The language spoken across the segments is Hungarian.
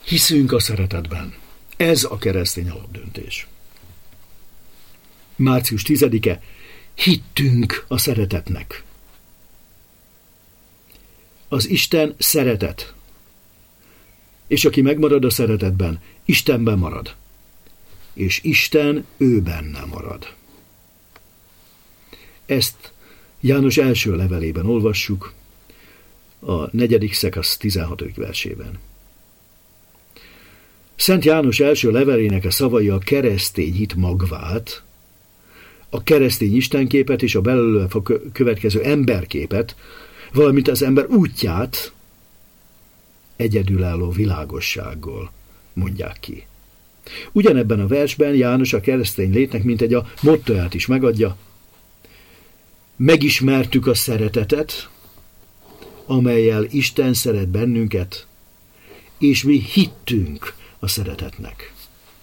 Hiszünk a szeretetben. Ez a keresztény alapdöntés. Március 10-e. Hittünk a szeretetnek. Az Isten szeretet. És aki megmarad a szeretetben, Istenben marad. És Isten ő benne marad. Ezt János első levelében olvassuk, a 4. szakasz 16. versében. Szent János első levelének a szavai a keresztény hit magvát, a keresztény istenképet és a belőle következő emberképet, valamint az ember útját egyedülálló világossággal mondják ki. Ugyanebben a versben János a keresztény létnek mintegy a mottoját is megadja. Megismertük a szeretetet, amellyel Isten szeret bennünket, és mi hittünk a szeretetnek.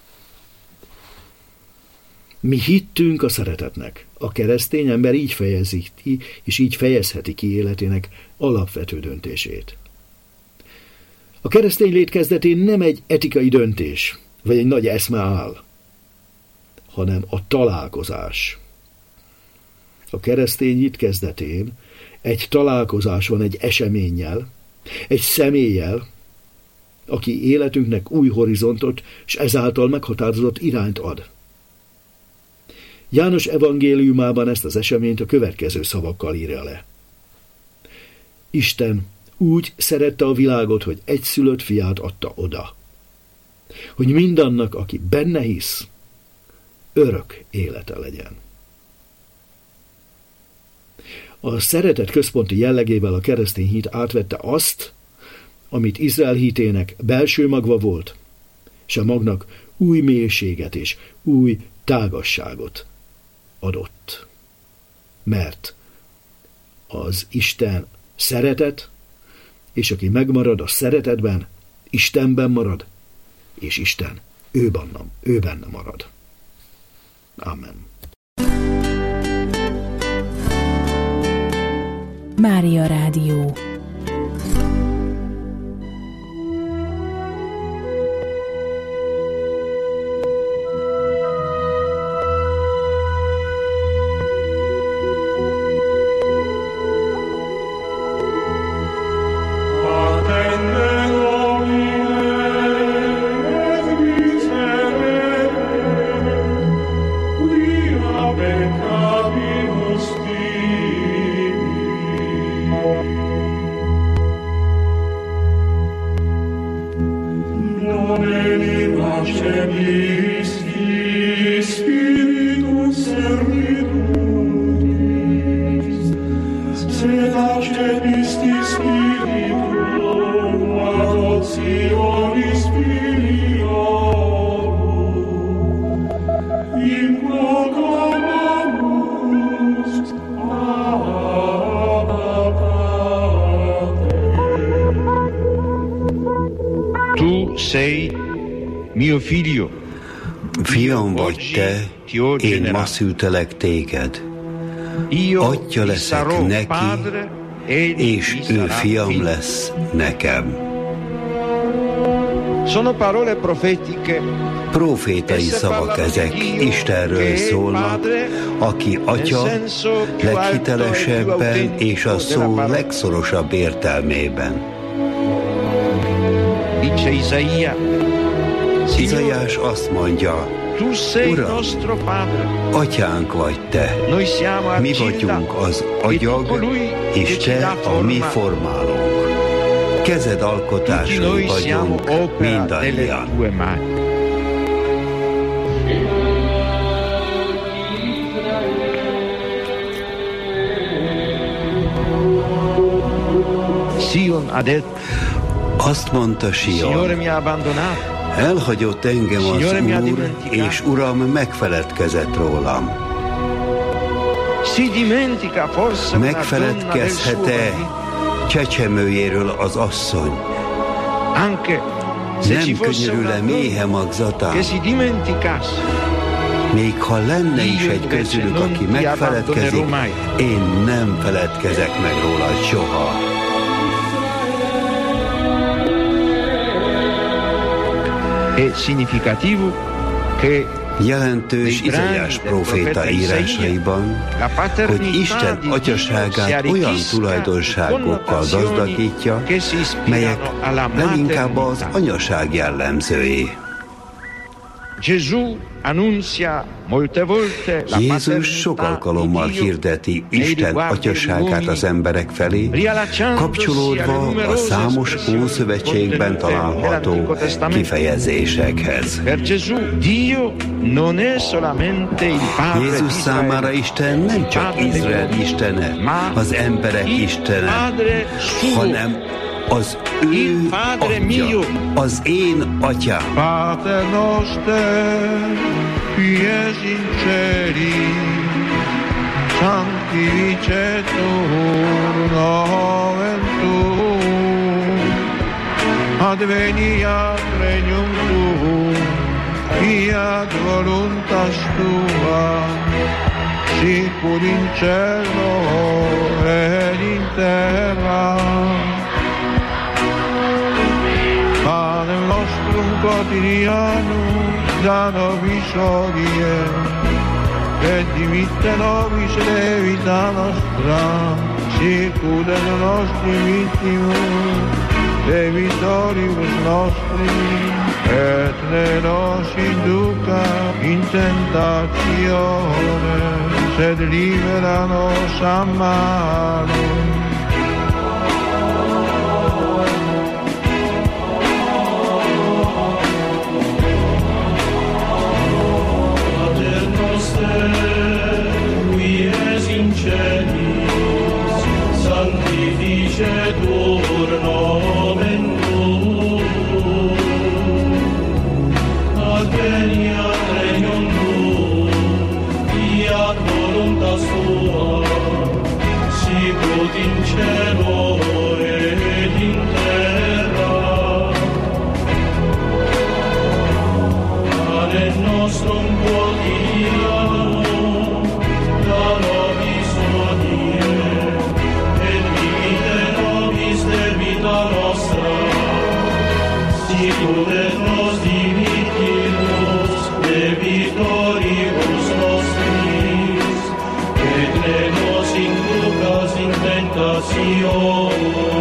Mi hittünk a szeretetnek. A keresztény ember így fejezi ki, és így fejezheti ki életének alapvető döntését. A keresztény lét kezdetén nem egy etikai döntés, vagy egy nagy eszme áll, hanem a találkozás. A keresztény hit kezdetén egy találkozás van egy eseménnyel, egy személlyel, aki életünknek új horizontot, és ezáltal meghatározott irányt ad. János evangéliumában ezt az eseményt a következő szavakkal írja le. Isten úgy szerette a világot, hogy egyszülött fiát adta oda, hogy mindannak, aki benne hisz, örök élete legyen. A szeretet központi jellegével a keresztény hit átvette azt, amit Izrael hitének belső magva volt, és a magnak új mélységet és új tágasságot adott. Mert az Isten szeretet, és aki megmarad a szeretetben, Istenben marad, és Isten ő benne marad. Amen. Mária Rádió. Fiam vagy te, én ma szültelek téged. Atya leszek neki, és ő fiam lesz nekem. Profétai szavak ezek, Istenről szólnak, aki atya leghitelesebben és a szó legszorosabb értelmében. Izaiás azt mondja, Uram, atyánk vagy te, mi vagyunk az agyag, és te a mi formálónk. Kezed alkotásai vagyunk mindannyian. Azt mondta Sion, elhagyott engem az Úr, és Uram megfeledkezett rólam. Megfeledkezhet-e csecsemőjéről az asszony? Nem könyörül-e méhe magzatán? Még ha lenne is egy közülük, aki megfeledkezik, én nem feledkezek meg róla soha. è significativo che jelentős Izaiás próféta írásaiban, hogy Isten atyaságát olyan tulajdonságokkal gazdagítja, melyek leginkább az anyaság jellemzői. Jézus sok alkalommal hirdeti Isten atyaságát az emberek felé, kapcsolódva a számos Ószövetségben található kifejezésekhez. Jézus számára Isten nem csak Izrael istene, az emberek istene, hanem az ő atya, az én atyám. Pater noster, qui es in celi, sanctificetur nomen tuum, adveniat regnum tuum, fiat voluntas tua, sicur in cielo et in terra. Panem nostrum quotidianum da nobis hodie, et dimitte nobis debita nostra, sicut et nostri vittimus debitoribus nostris, et ne nos induca in tentatione, sed libera nos a malo. Sanctificetur nomen tuum, adveniat regnum tuum, fiat voluntas tua, sicut in cielo et in terra. Panem nostrum quotidianum da nobis hodie, et dimitte nobis debita nostra, sicut et nos dimittimus debitoribus nostris, et ne nos inducas in tentatione,